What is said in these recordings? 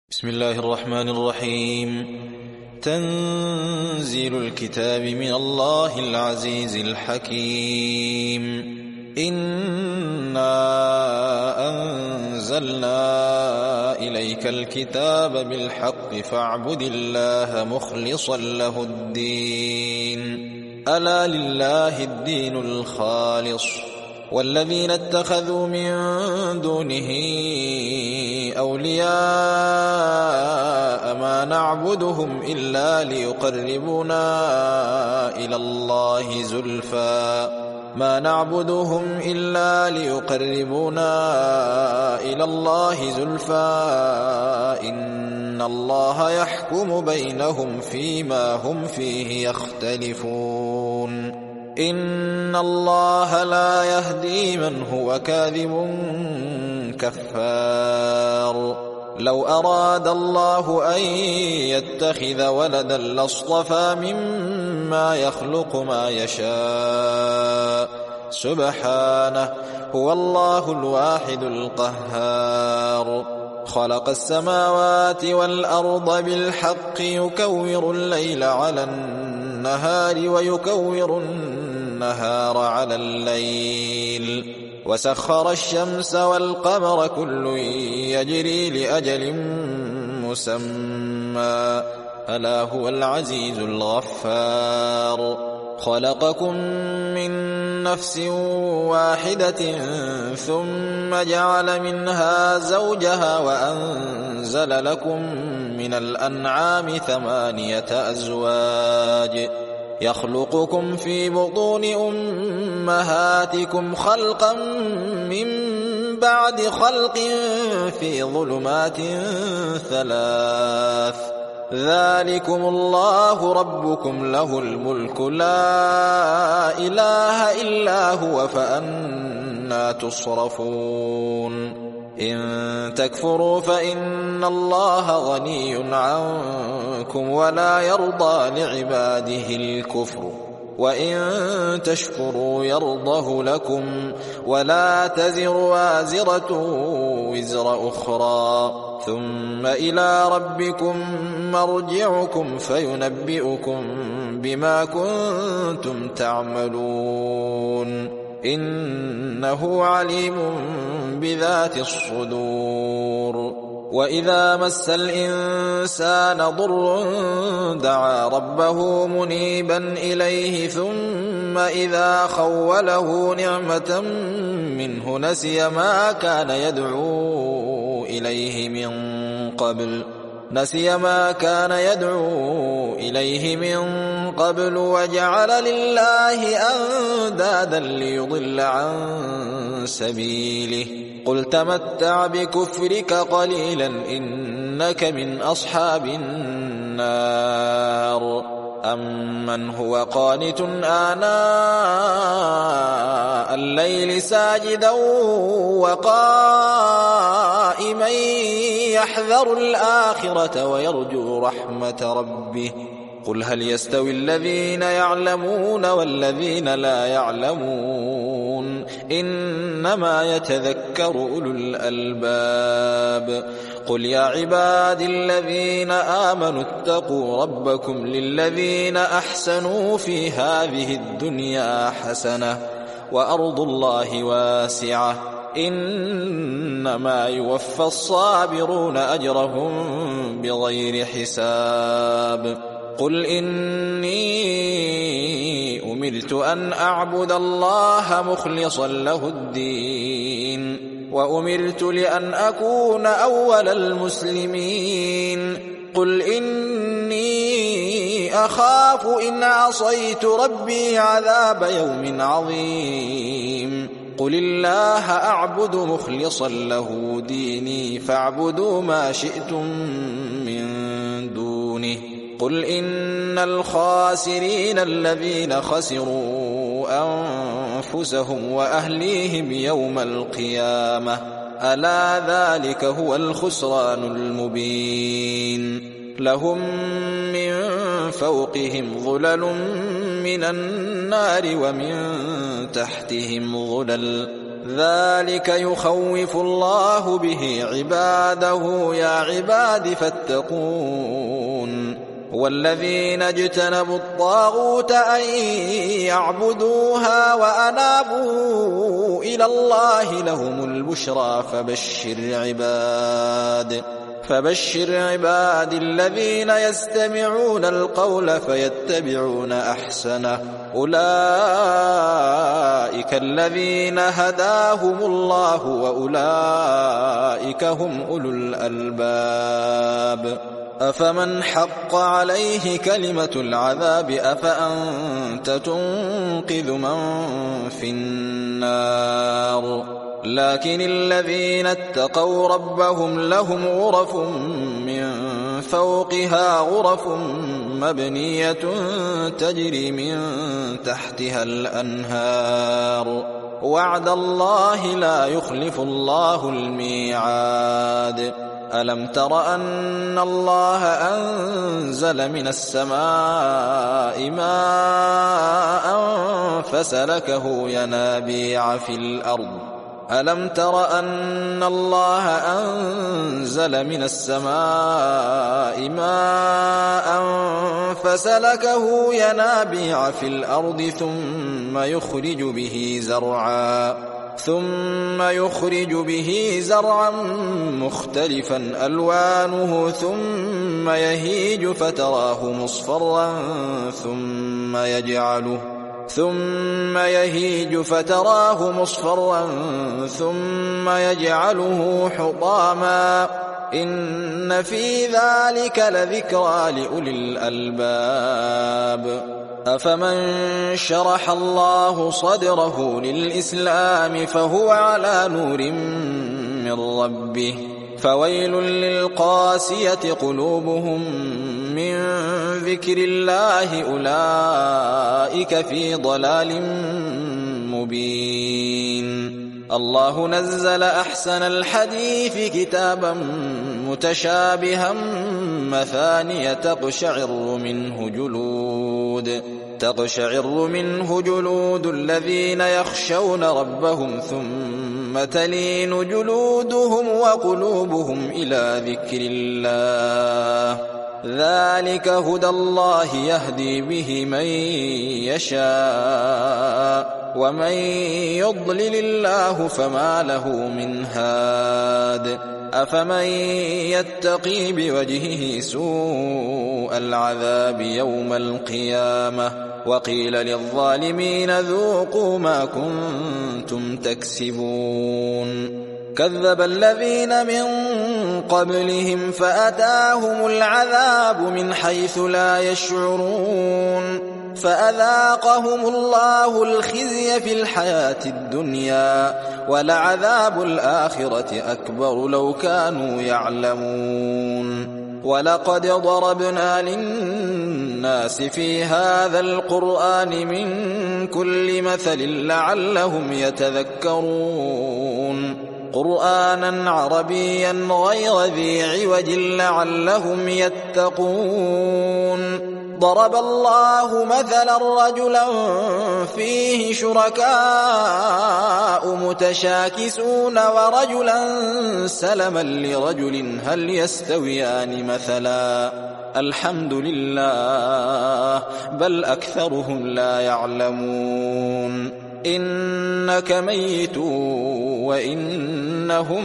بسم الله الرحمن الرحيم. تنزيل الكتاب من الله العزيز الحكيم. إنا أنزلنا إليك الكتاب بالحق فاعبد الله مخلصا له الدين. ألا لله الدين الخالص والذين اتخذوا من دونه أولياء ما نعبدهم إلا ليقربونا إلى الله زلفى إن الله يحكم بينهم فيما هم فيه يختلفون. إن الله لا يهدي من هو كاذب كفار. لو أراد الله أن يتخذ ولدا لاصطفى مما يخلق ما يشاء سبحانه هو الله الواحد القهار. خلق السماوات والأرض بالحق يكور الليل على النهار ويكور النهار على الليل وسخر الشمس والقمر كل يجري لأجل مسمى ألا هو العزيز الغفار. خلقكم من نفس واحدة ثم جعل منها زوجها وأنزل لكم من الأنعام 8 أزواج يخلقكم في بطون أمهاتكم خلقا من بعد خلق في ظلمات 3 ذلكم الله ربكم له الملك لا إله إلا هو فأنى تصرفون. إن تكفروا فإن الله غني عنكم ولا يرضى لعباده الكفر وإن تشكروا يرضه لكم ولا تزر وازرة وزر أخرى ثم إلى ربكم مرجعكم فينبئكم بما كنتم تعملون إنه عليم بذات الصدور. وإذا مس الإنسان ضر دعا ربه منيبا إليه ثم إذا خوله نعمة منه نسي ما كان يدعو إليه من قبل وجعل لله أندادا ليضل عن سبيله. قل تمتع بكفرك قليلا إنك من أصحاب النار. أمن هو قانت آناء الليل ساجدا وقائما يحذر الآخرة ويرجو رحمة ربه. قل هل يستوي الذين يعلمون والذين لا يعلمون إنما يتذكر أولو الألباب. قل يا عبادي الذين آمنوا اتقوا ربكم للذين أحسنوا في هذه الدنيا حسنة وأرض الله واسعة إنما يوفى الصابرون أجرهم بغير حساب. قل إني أمرت أن أعبد الله مخلصا له الدين وأمرت لأن أكون أول المسلمين. قل إني أخاف إن عصيت ربي عذاب يوم عظيم. قل الله أعبد مخلصا له ديني فاعبدوا ما شئتم من دونه. قل إن الخاسرين الذين خسروا أنفسهم وأهليهم يوم القيامة ألا ذلك هو الخسران المبين. لهم من فوقهم ظلل من النار ومن تحتهم ظلل ذلك يخوف الله به عباده يا عباد فاتقون والذين اجتنبوا الطاغوت أن يعبدوها وأنابوا إلى الله لهم البشرى فبشر عباد الذين يستمعون القول فيتبعون أحسنه أولئك الذين هداهم الله وأولئك هم أولو الألباب أفمن حق عليه كلمة العذاب أفأنت تنقذ من في النار لكن الذين اتقوا ربهم لهم غرف من فوقها غرف مبنية تجري من تحتها الأنهار وعد الله لا يخلف الله الميعاد ألم تر أن الله أنزل من السماء ماء فسلكه ينابيع في الأرض ألم تر أن الله أنزل من السماء ماء فسلكه ينابيع في الأرض ثم يخرج به زرعا مختلفا ألوانه ثم يهيج فتراه مصفرا ثم يجعله حطاما إن في ذلك لذكرى لأولي الألباب أفمن شرح الله صدره للإسلام فهو على نور من ربه فويل للقاسية قلوبهم من ذكر الله أولئك في ضلال مبين الله نزل أحسن الحديث كتابا متشابها مثانية تقشعر منه جلود الذين يخشون ربهم ثم تلين جلودهم وقلوبهم إلى ذكر الله ذلك هدى الله يهدي به من يشاء ومن يضلل الله فما له من هاد أفمن يتقي بوجهه سوء العذاب يوم القيامة وقيل للظالمين ذوقوا ما كنتم تكسبون كذب الذين من قبلهم فأتاهم العذاب من حيث لا يشعرون فأذاقهم الله الخزي في الحياة الدنيا ولعذاب الآخرة أكبر لو كانوا يعلمون ولقد ضربنا للناس في هذا القرآن من كل مثل لعلهم يتذكرون قرآنا عربيا غير ذي عوج لعلهم يتقون ضرب الله مثلا رجلا فيه شركاء متشاكسون ورجلا سلما لرجل هل يستويان مثلا الحمد لله بل أكثرهم لا يعلمون إنك ميت وإنهم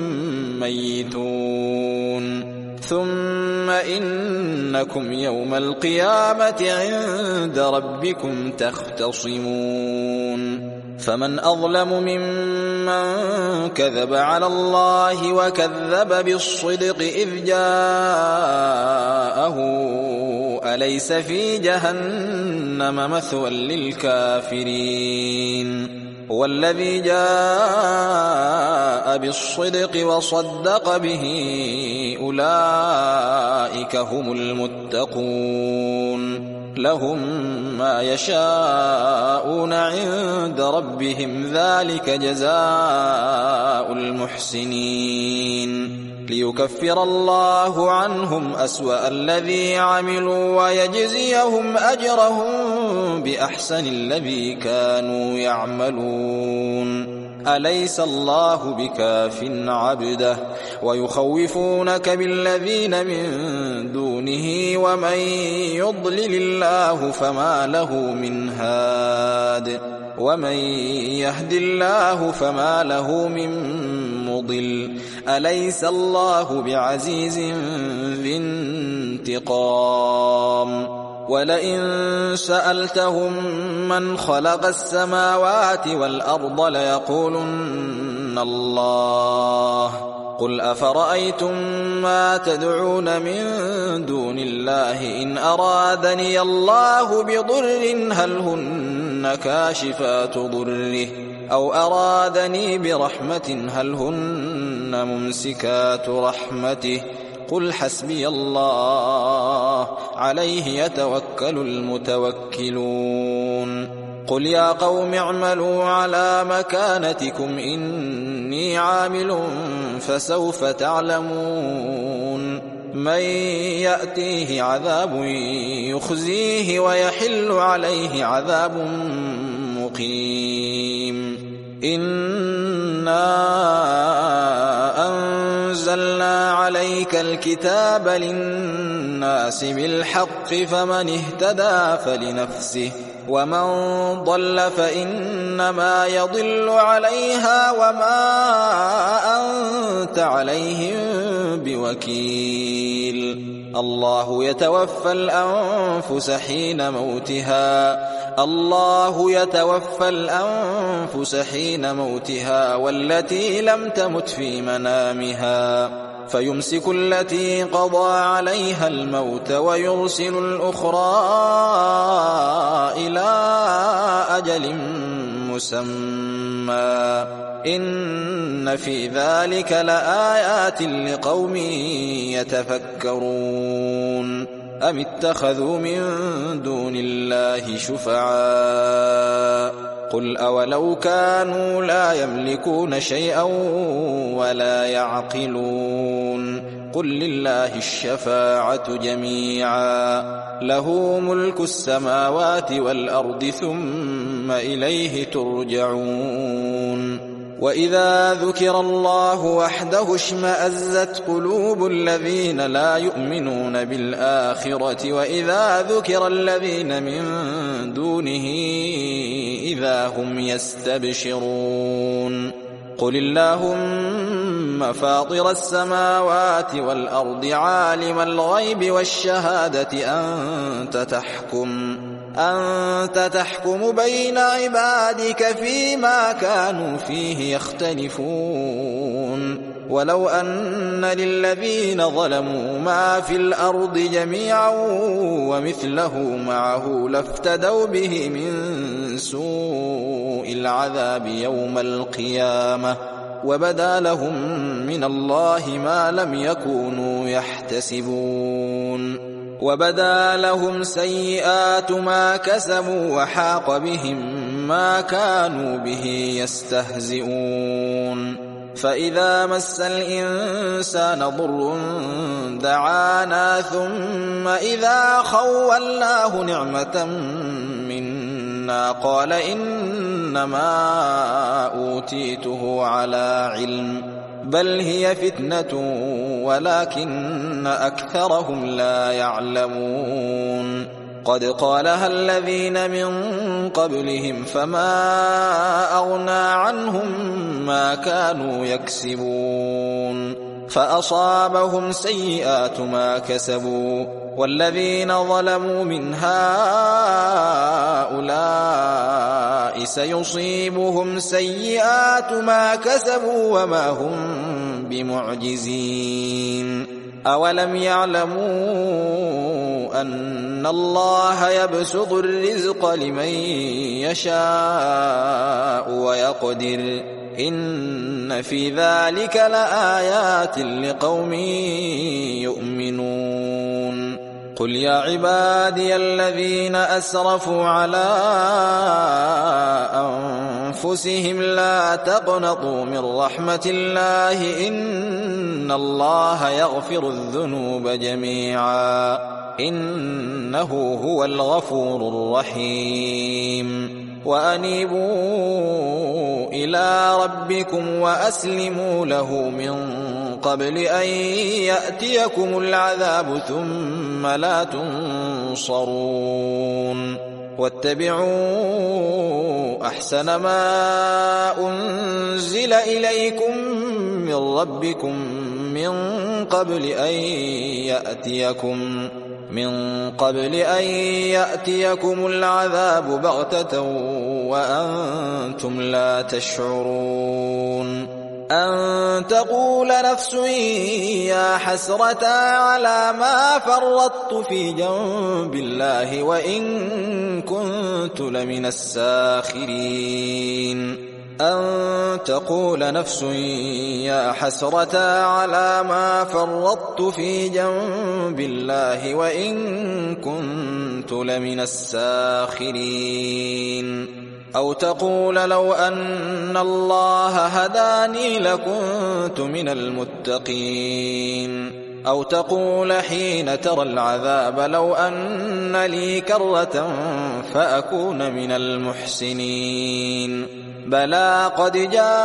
ميتون ثم إنكم يوم القيامة عند ربكم تختصمون فمن أظلم ممن كذب على الله وكذب بالصدق إذ جاءه أليس في جهنم مثوى للكافرين والذي جاء بالصدق وصدق به أولئك هم المتقون لهم ما يشاءون عند ربهم ذلك جزاء المحسنين ليكفر الله عنهم أسوأ الذي عملوا ويجزيهم أجرهم بأحسن الذي كانوا يعملون أليس الله بكاف عبده ويخوفونك بالذين من دونه ومن يضلل الله فما له من هاد ومن يهد الله فما له من مضل أليس الله بعزيز ذي انتقام ولئن سألتهم من خلق السماوات والأرض ليقولن الله قل أفرأيتم ما تدعون من دون الله إن أرادني الله بضر هل هن كاشفات ضره أو أرادني برحمة هل هن ممسكات رحمته قل حسبي الله عليه يتوكل المتوكلون قل يا قوم اعملوا على مكانتكم إني عامل فسوف تعلمون من يأتيه عذاب يخزيه ويحل عليه عذاب مقيم إنا أنزلنا عليك الكتاب للناس بالحق فمن اهتدى فلنفسه ومن ضل فإنما يضل عليها وما أنت عليهم بوكيل الله يتوفى الأنفس حين موتها والتي لم تمت في منامها فيمسك التي قضى عليها الموت ويرسل الأخرى إلى أجل مسمى إن في ذلك لآيات لقوم يتفكرون أم اتخذوا من دون الله شفعاء قل أولو كانوا لا يملكون شيئا ولا يعقلون قل لله الشفاعة جميعا له ملك السماوات والأرض ثم إليه ترجعون وإذا ذكر الله وحده اشمأزت قلوب الذين لا يؤمنون بالآخرة وإذا ذكر الذين من دونه إذا هم يستبشرون قل اللهم فاطر السماوات والأرض عالم الغيب والشهادة أنت تحكم بين عبادك فيما كانوا فيه يختلفون ولو أن للذين ظلموا ما في الأرض جميعا ومثله معه لافتدوا به من سوء العذاب يوم القيامة وبدا لهم من الله ما لم يكونوا يحتسبون وبدا لهم سيئات ما كسبوا وحاق بهم ما كانوا به يستهزئون فإذا مس الإنسان ضر دعانا ثم إذا خولناه نعمة منا قال إنما أوتيته على علم بل هي فتنة ولكن أكثرهم لا يعلمون قد قالها الذين من قبلهم فما أغنى عنهم ما كانوا يكسبون فأصابهم سيئات ما كسبوا والذين ظلموا من هؤلاء سيصيبهم سيئات ما كسبوا وما هم بمعجزين أولم يعلموا أن الله يبسط الرزق لمن يشاء ويقدر إن في ذلك لآيات لقوم يؤمنون قل يا عبادي الذين أسرفوا على أنفسهم لا تقنطوا من رحمة الله إن الله يغفر الذنوب جميعا إنه هو الغفور الرحيم وأنيبوا إلى ربكم وأسلموا له من قبل أن يأتيكم العذاب ثم لا تنصرون واتبعوا أحسن ما أنزل إليكم من ربكم من قبل أن يأتيكم العذاب بغتة وأنتم لا تشعرون أن تقول نفس يا حسرة على ما فرطت في جنب الله وإن كنت لمن الساخرين أن تقول نفس يا حسرة على ما فرطت في جنب الله وإن كنت لمن الساخرين أو تقول لو أن الله هداني لكنت من المتقين أو تقول حين ترى العذاب لو أن لي كرة فأكون من المحسنين بلى قد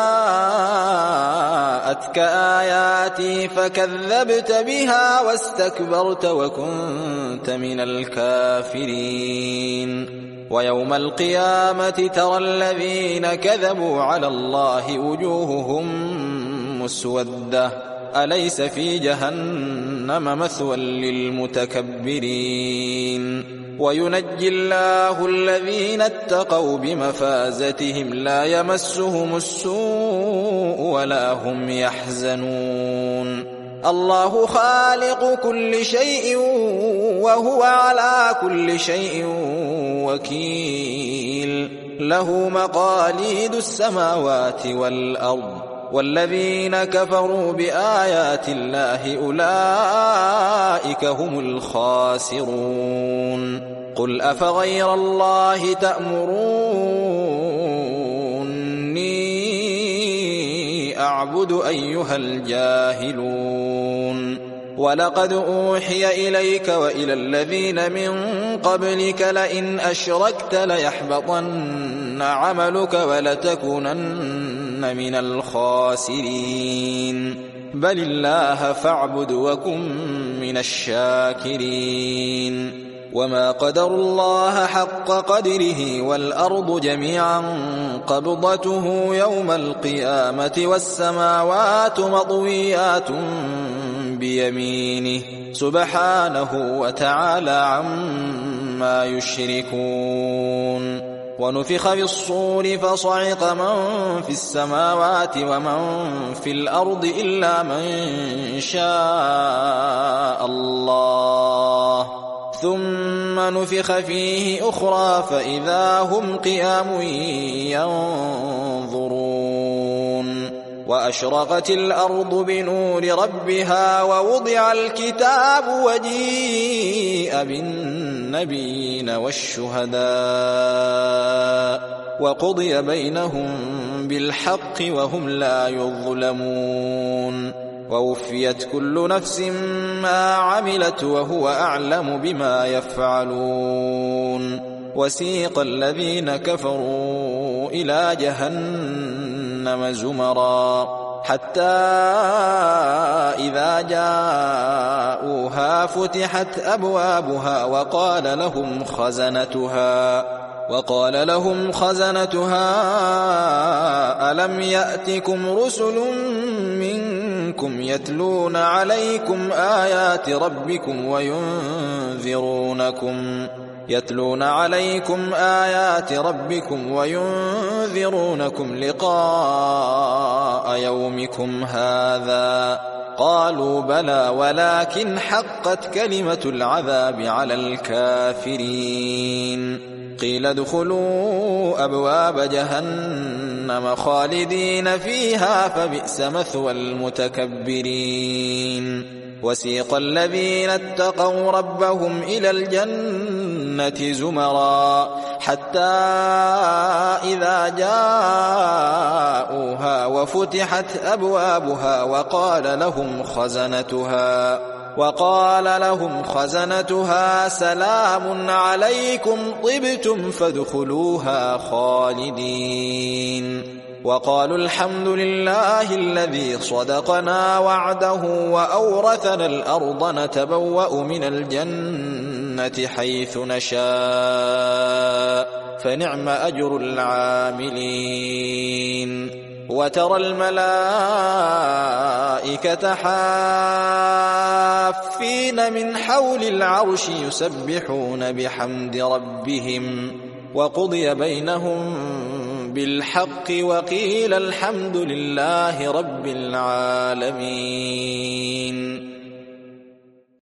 جاءتك آياتي فكذبت بها واستكبرت وكنت من الكافرين ويوم القيامة ترى الذين كذبوا على الله وجوههم مسودة أليس في جهنم مثوى للمتكبرين وينجي الله الذين اتقوا بمفازتهم لا يمسهم السوء ولا هم يحزنون الله خالق كل شيء وهو على كل شيء وكيل له مقاليد السماوات والأرض والذين كفروا بآيات الله أولئك هم الخاسرون قل أفغير الله تأمروني أعبد أيها الجاهلون ولقد أوحي إليك وإلى الذين من قبلك لئن أشركت ليحبطن عملك ولتكونن من الخاسرين بل الله فاعبد وكن من الشاكرين وما قدروا الله حق قدره والأرض جميعا قبضته يوم القيامة والسماوات مطويات بيمينه سبحانه وتعالى عما يشركون ونفخ في الصور فصعق من في السماوات ومن في الأرض إلا من شاء الله ثم نفخ فيه أخرى فإذا هم قيام ينظرون وأشرقت الأرض بنور ربها ووضع الكتاب وجيء بالنبيين والشهداء وقضي بينهم بالحق وهم لا يظلمون ووفيت كل نفس ما عملت وهو أعلم بما يفعلون وسيق الذين كفروا إلى جهنم زمرا حتى إذا جاءوها فتحت أبوابها وقال لهم خزنتها ألم يأتكم رسل منكم يتلون عليكم آيات ربكم وينذرونكم لقاء يومكم هذا قالوا بلى ولكن حقت كلمة العذاب على الكافرين قيل ادخلوا أبواب جهنم خالدين فيها فبئس مثوى المتكبرين وسيق الذين اتقوا ربهم إلى الجنة زمرا حتى إذا جاءوها وفتحت أبوابها وقال لهم خزنتها سلام عليكم طبتم فادخلوها خالدين وقالوا الحمد لله الذي صدقنا وعده وأورثنا الأرض نتبوأ من الجنة حيث نشاء فنعم أجر العاملين وترى الملائكة حافين من حول العرش يسبحون بحمد ربهم وقضي بينهم بالحق وقيل الحمد لله رب العالمين.